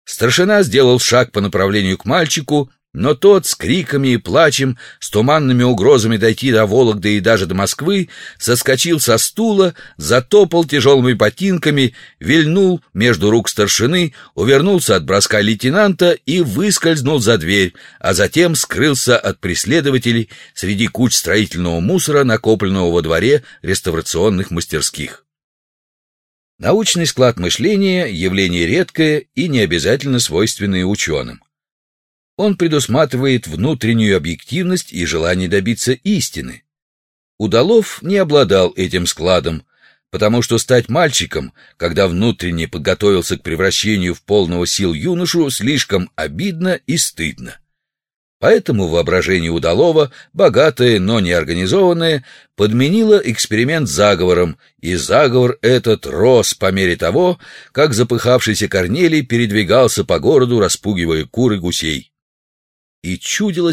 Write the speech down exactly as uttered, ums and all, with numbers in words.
Старшина сделал шаг по направлению к мальчику, но тот с криками и плачем, с туманными угрозами дойти до Вологды и даже до Москвы, соскочил со стула, затопал тяжелыми ботинками, вильнул между рук старшины, увернулся от броска лейтенанта и выскользнул за дверь, а затем скрылся от преследователей среди куч строительного мусора, накопленного во дворе реставрационных мастерских. Научный склад мышления — явление редкое и не обязательно свойственное ученым. Он предусматривает внутреннюю объективность и желание добиться истины. Удалов не обладал этим складом, потому что стать мальчиком, когда внутренне подготовился к превращению в полного сил юношу, слишком обидно и стыдно. Поэтому воображение Удалова, богатое, но неорганизованное, подменило эксперимент заговором, и заговор этот рос по мере того, как запыхавшийся Корнелий передвигался по городу, распугивая кур и гусей. И чудилось